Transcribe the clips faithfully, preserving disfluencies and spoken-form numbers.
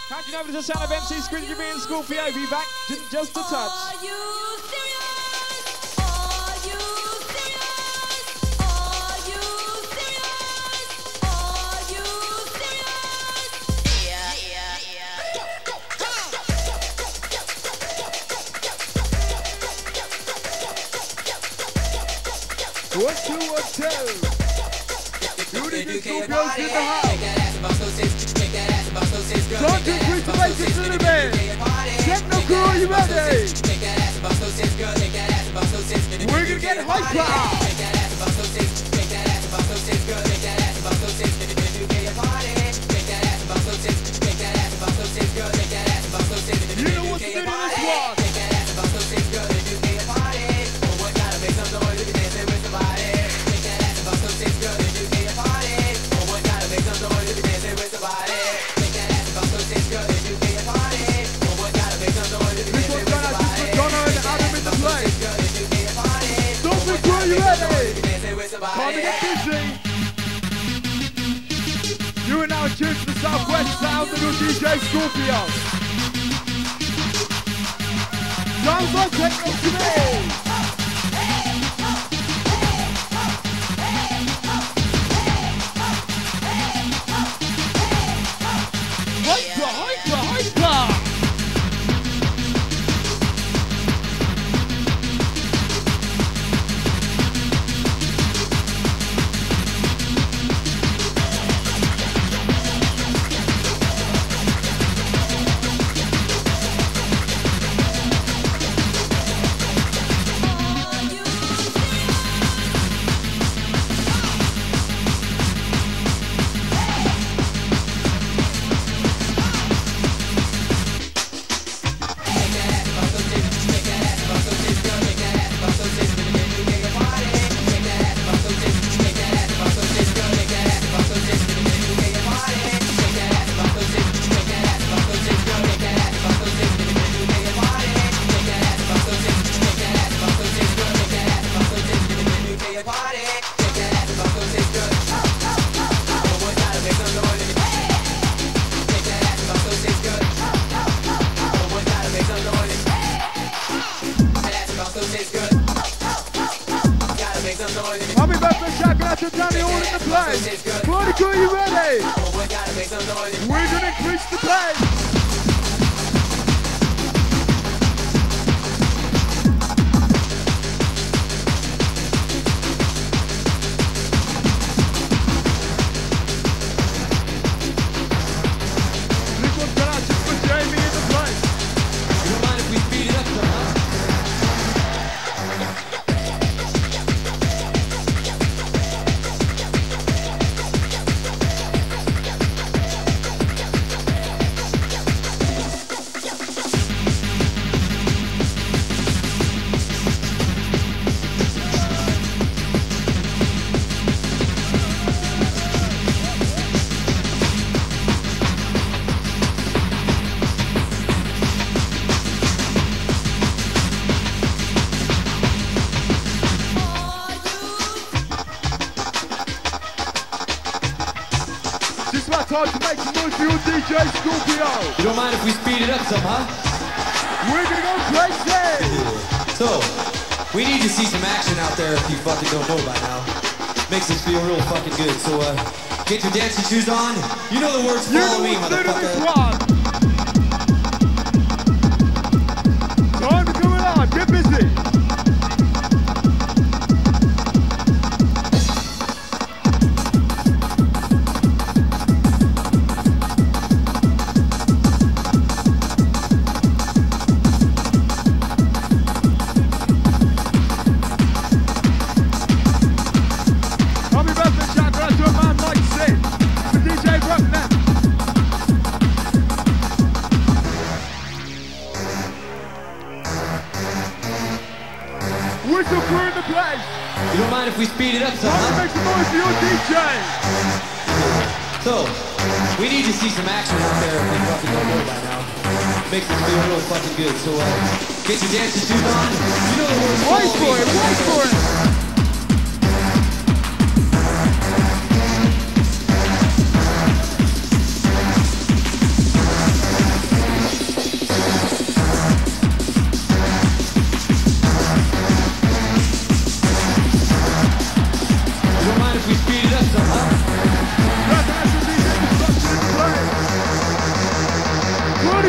Cracking over to the sound of M C Squidgy B and Scorpio. Be back in just a touch. Are you serious? Are you serious? Are you serious? Are you serious? Yeah, yeah, yeah. One, two, one, two. Beauty and Scorpios in the house. Don't you preach the basics to the man. Techno crew, are you ready? We're gonna get hyper. You know what to do to this one. Time to get busy. You are now tuned to the Southwest sound of your D J Scorpio. Sounds like techno to me. Hyper, hyper, hyper. I'll be back for Jack out to Danny all in the place. Party crew, you ready? We're gonna increase the pace. This one's gonna just put Jamie in the place. You don't mind if we speed it up some, huh? Time to make some noise for your D J Scorpio. You don't mind if we speed it up some, huh? We're gonna go crazy. So, we need to see some action out there if you fucking don't know by now. Makes us feel real fucking good. So, uh, get your dancing shoes on. You know the words, follow me, motherfucker. Time to come alive, get busy. Whistle crew in the place. You don't mind if we speed it up some, Time to huh? make some noise for your D J. So, we need to see some action out there if you fucking don't know by now. Makes us feel real fucking good. So, uh, get your dancing shoes on. You know the words, Wait follow for me, it, wait for it.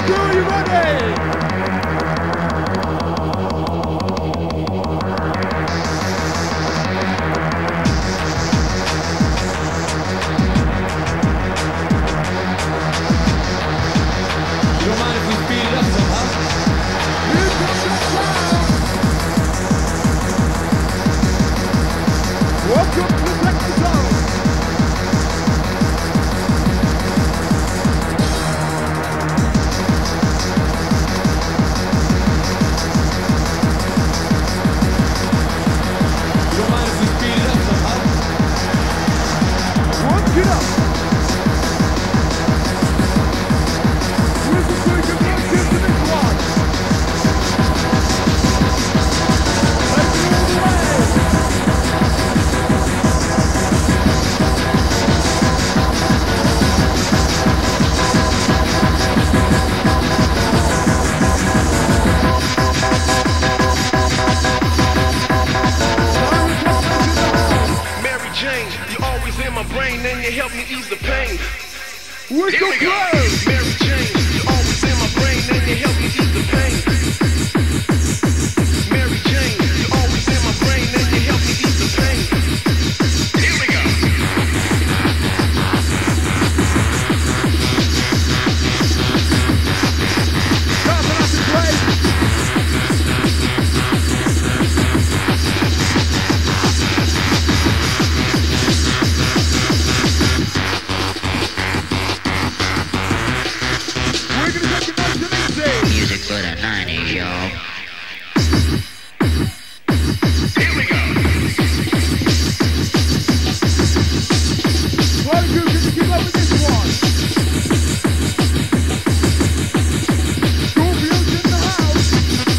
Crew, are you ready? You don't mind if we speed it up somehow? Here comes the sound. Welcome to the Techno Zone. You don't mind if we speed it up somehow? One, get up. Where's the quick and let's get to this one. Let's go all the way. Mary Jane, you always in my brain and you help me ease the pain. Whistle Here we go. blow. Mary Jane, you always in my brain and you help me ease the pain. Mary Jane, you always in my brain and you help me ease the pain. Here we go. Dropping off the plate. We're gonna take it nice and easy. Music for the nineties, y'all. Here we go. Party crew, can you keep up with this one? Scorpions in the house.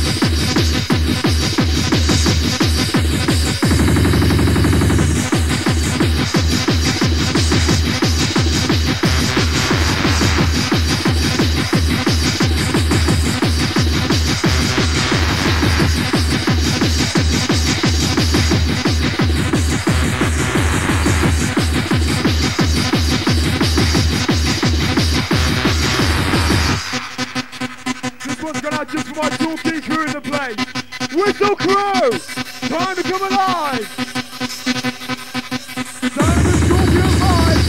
This one's gone out just for my Torquay crew in the place. Whistle crew! Time to come alive! Time to Scorpion live!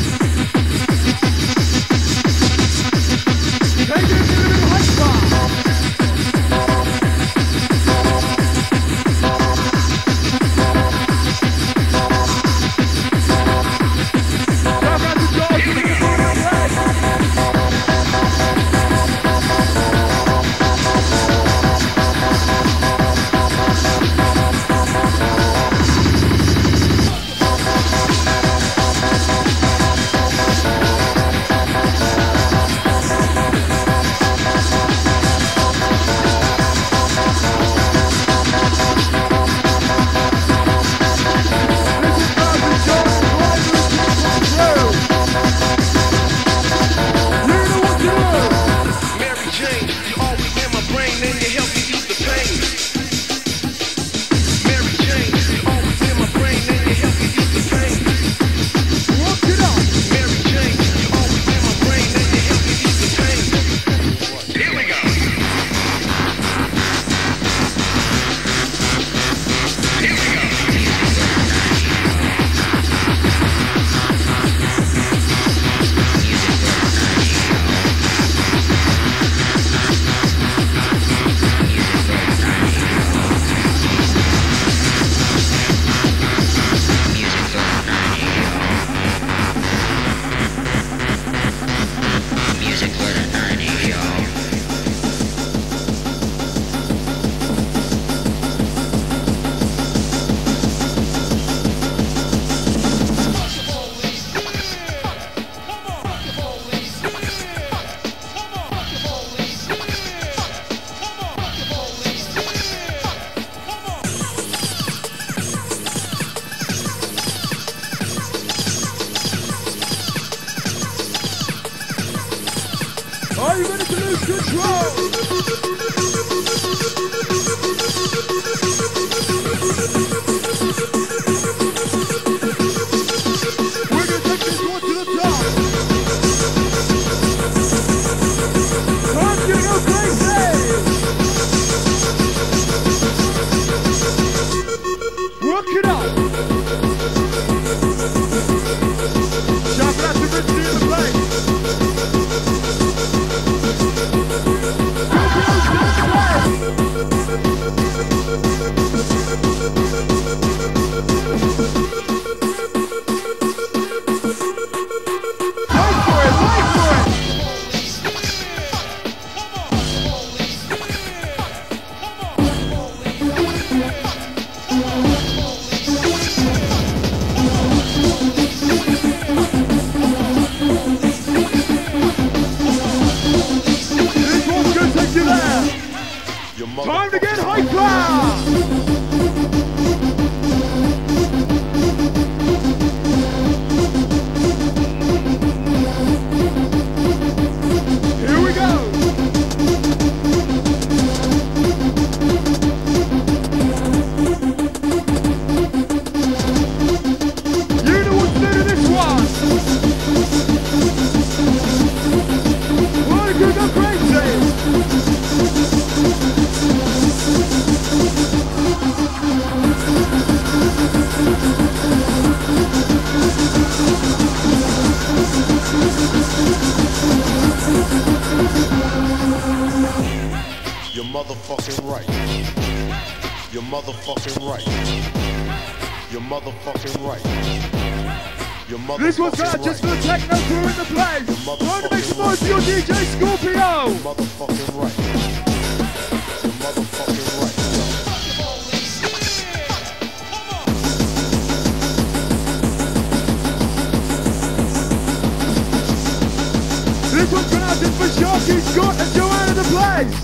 Take it a little bit hyper! Shout out to George for the final play! Mary Jane, you always in my brain and you help me ease the pain. Mary Jane, you always in my brain and you help me ease the pain. Mary Jane, you always in my brain and you help me ease the pain. Here we go. Here we go. Music for the nineties, y'all. Music for the nineties, y'all. Are you ready to lose control? We're gonna take this one to the top. Time getting up motherfucking right. You're motherfucking right. You're motherfucking right. You're motherfucking This one's out right. just for the techno crew in the place. Trying to make some noise for your D J Scorpio. You're motherfucking right. You're motherfucking right. This one's going out just for Sharky, Scott and Joanne in the place.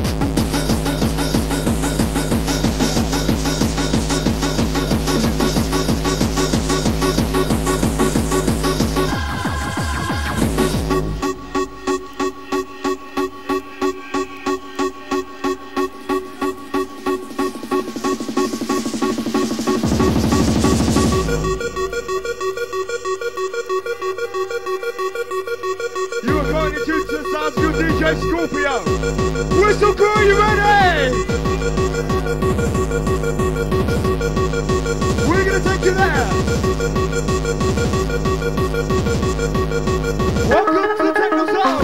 You are going to tune to the sounds of your D J Scorpio. Whistle crew, are you ready? We're going to take you there. Welcome to the Techno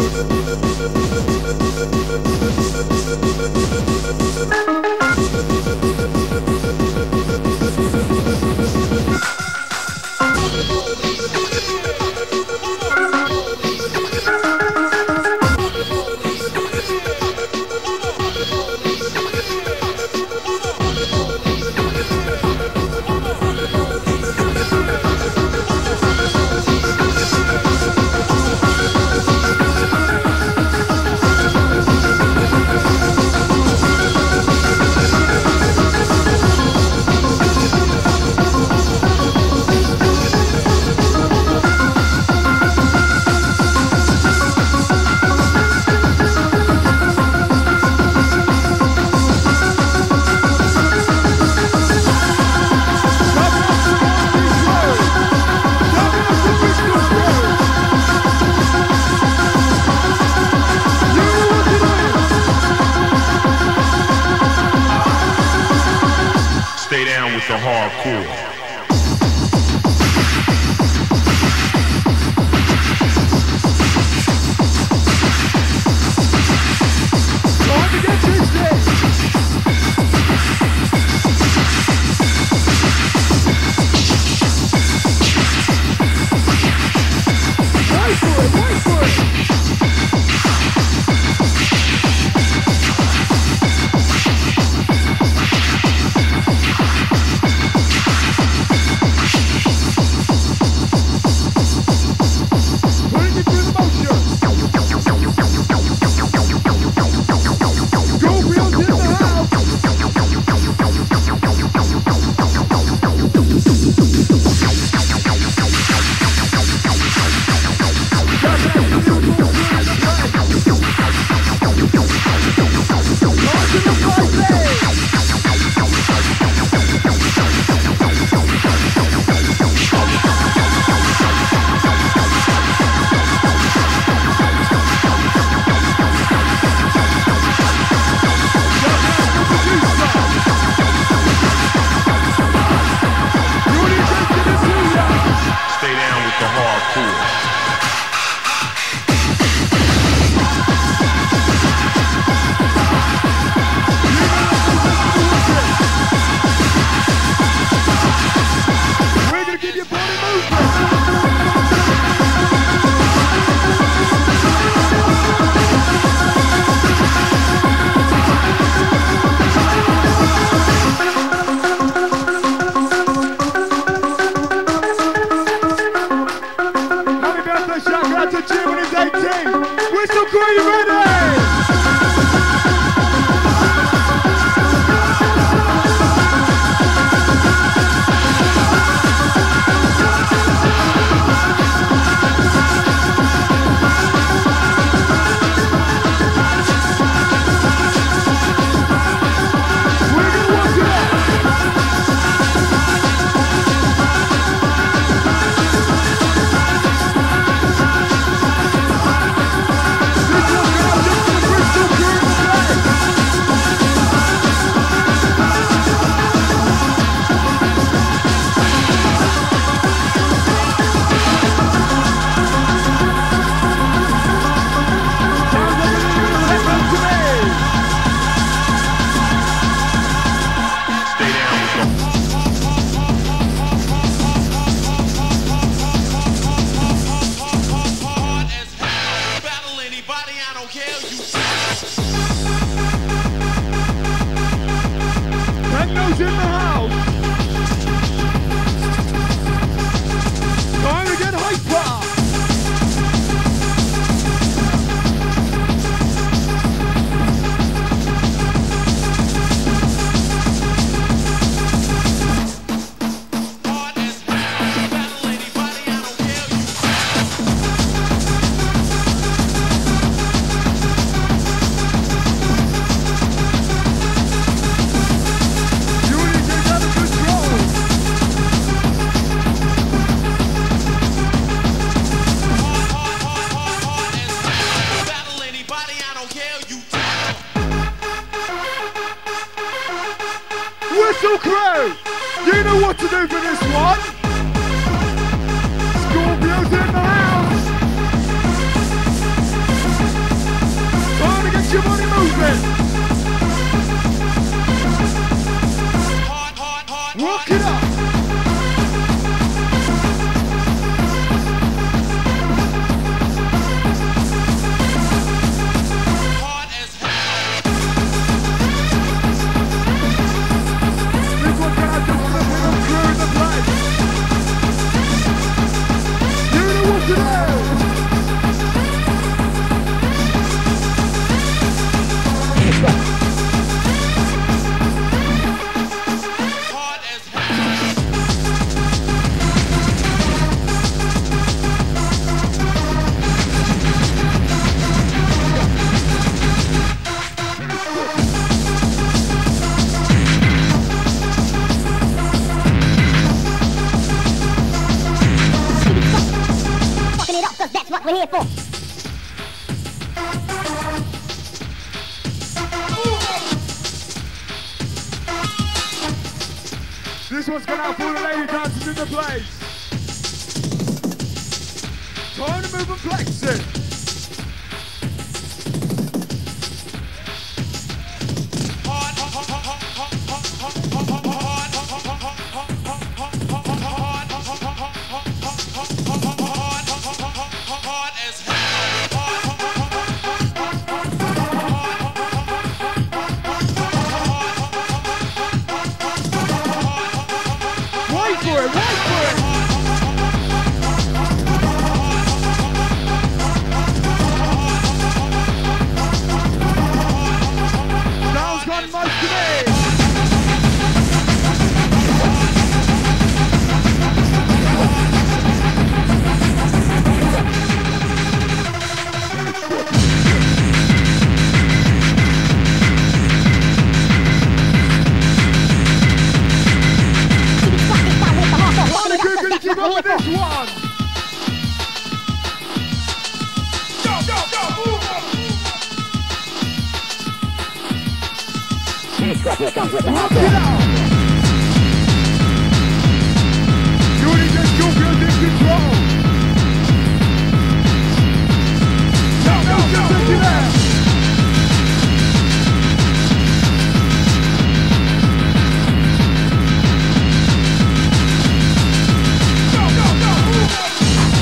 Stay down with the hardcore. Time to get twisted. Wait for it, wait for it. Putting it through the motion. Scorpio's in the house. Stay down with the hardcore. We're gonna give you body movement. Happy birthday, shout out to Jim when he's eighteen. Whistle crew, you ready? We're gonna walk it out. This one's gonna anybody, I don't care. You. Techno's in the house. Time to get hyper. Hard as hell. Battle anybody, I don't care. You. Unity is out of control. Hard, hard, hard, hard, hard as hell. Battle anybody, I don't care. You. Whistle crew, you know what to do for this one. Scorpio's in the house. Time to get your body moving. Hard, hard, hard, Walk hard. it up. Hard as hell. This one can I just flip it up through the place. You know what to do. Hard as hell. Fucking it up, cause that's what we're here for. This one's going out for all the lady dancers in the place. Time to move and flex it. Hard, hard, hard, hard, hard, hard, hard, hard, hard as Wait for it, wait for it. Sounds got most of it. All the good gonna keep up with this one. Go, go, go, move on. Rock it out. Unity and Scorpio's in control. Go, go, go, take it out. Go, go, go, move on.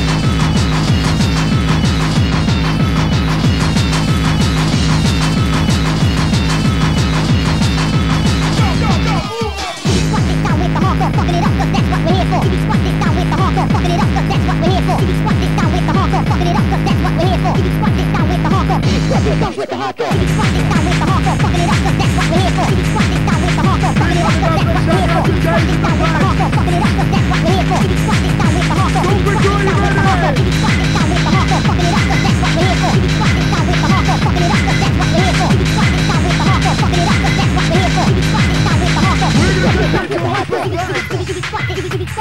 Go, go, go, move on. Down with the hardcore, fucking it up, cause that's what we're here for. Squat this down with the hardcore, fucking it up, cause that's what we're here for. Squat this down with the hardcore, fucking it up, cause that's what we're here for. Squat this down with the hardcore. Squat this down with the hardcore. Squat this down with the hardcore, fucking it up, cause that's what we're here for. Squat this down with the hardcore, fucking it up, cause that's what we're here for. Squat this down with the hardcore, fucking it up, cause that's what we're here for. Squat this down with the hardcore. Squat this down with the hardcore. Squat this down with the hardcore, fucking it up, cause that's what we're here for. Squat this down with the hardcore, fucking it up, cause that's what we're here for. Squat this down with the hardcore, fucking it up, cause that's what we're here for. Squat this down with the hardcore. We're gonna just take your hyper play.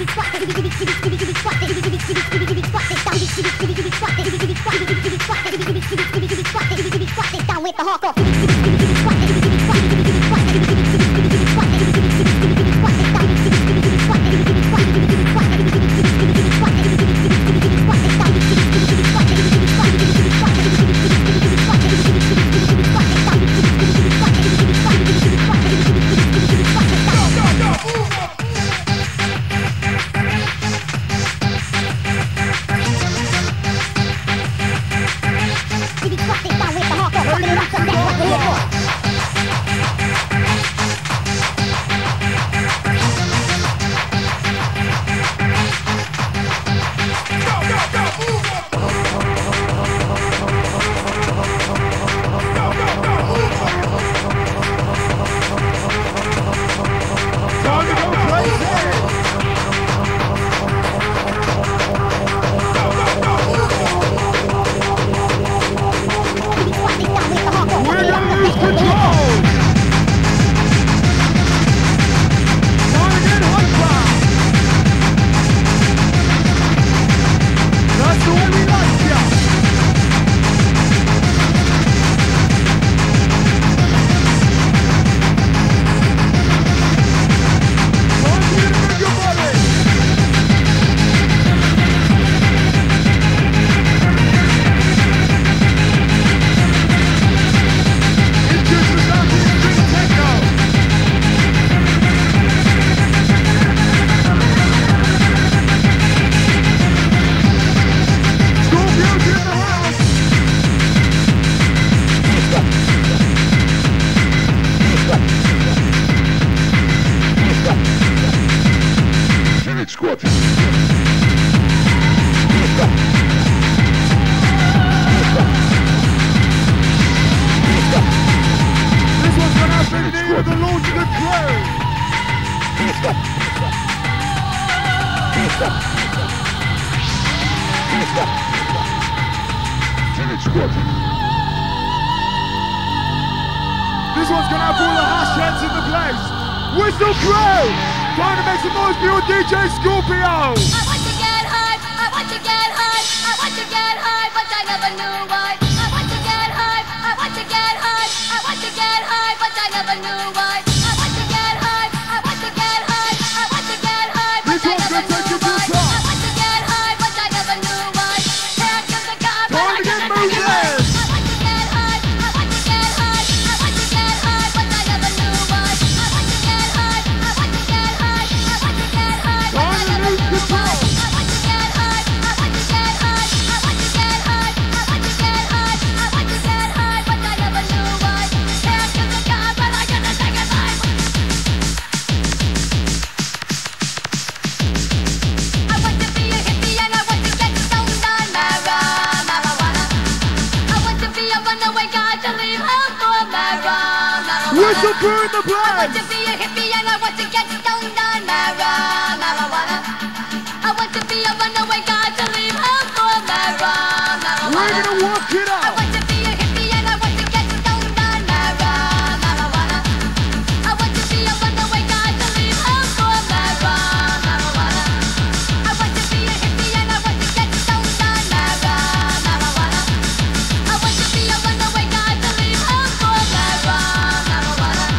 Down with the hardcore. This one's gonna have all the hash heads in the place. Whistle crew! Trying to make some noise for your D J Scorpio! I want to get high, I want to get high, I want to get high, but I never knew why. I want to get high, I want to get high, I want to get high, but I never knew why. I want to get high, I want to get high, I want to get high, but This I one's never gonna take knew you to the why. top. I want to get high, but I never knew why. Here comes the car, but Time I to get gotta moving. take it high. I want to get high, I want to get high, I want to get high, but I never knew why. I want to get high, I want to get high, I want to get high, but I Time to never lose knew control. why. I want to get high, I want to get high, I want to get high, I want to get high, I want to get high, but I never knew why. Here comes the car, but I gotta take it high. I want to be a hippie and I want to get stoned on mara- marijuana. I want to be a runaway guy to leave home for mara- marijuana. Whistle crew in the I want place! to be a hippie and I want to get stoned on mara- marijuana. I want to be a runaway guy to leave home for mara- marijuana. We're gonna walk it I out! want to be a hippie and I want to get stoned on mara- marijuana. I want to be a runaway guy to leave home for mara- marijuana. I want to be a hippie and I want to get stoned on mara- marijuana. I want to be a runaway guy to leave home for mara- marijuana.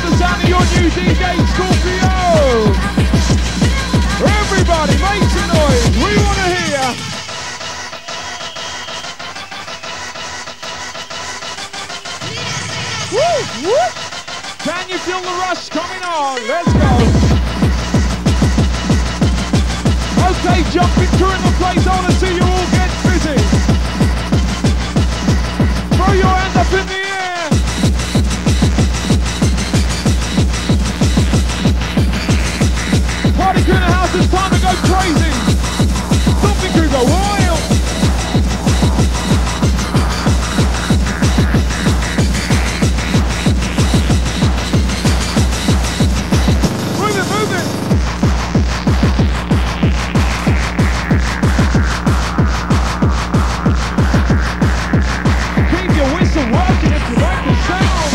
the sound of your new D J Scorpio. Everybody make some noise. We want to hear. Woo, woo. Can you feel the rush coming on? Let's go. Okay, jumping through in the place. I want to see you all get busy. Throw your hand up in the air. Party crew in the house, it's time to go crazy. Something could go wild. Move it, move it. Keep your whistle working if you like the sound.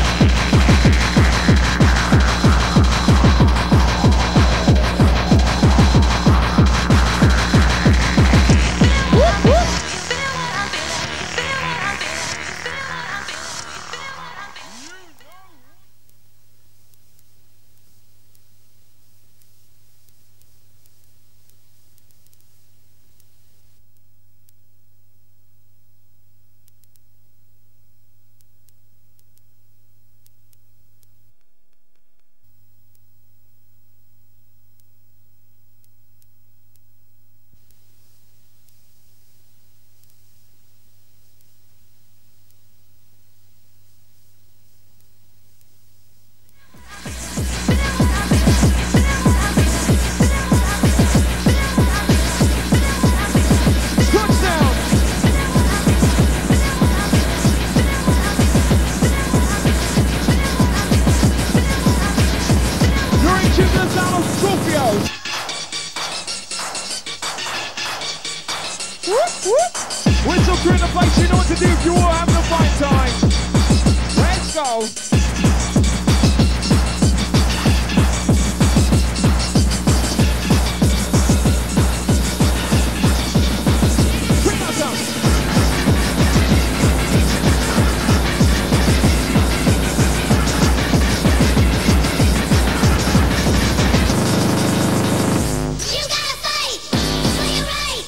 Whistle crew in the place, you know what to do if you're all having a fine time. Let's go. Bring that down. You gotta fight for your right.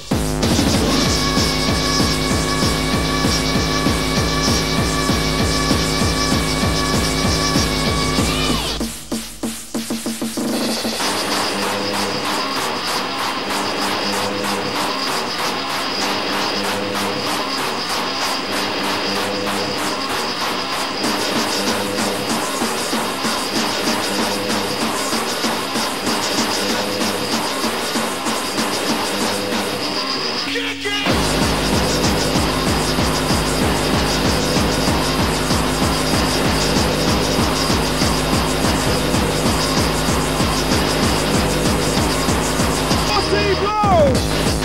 Steve Lowe.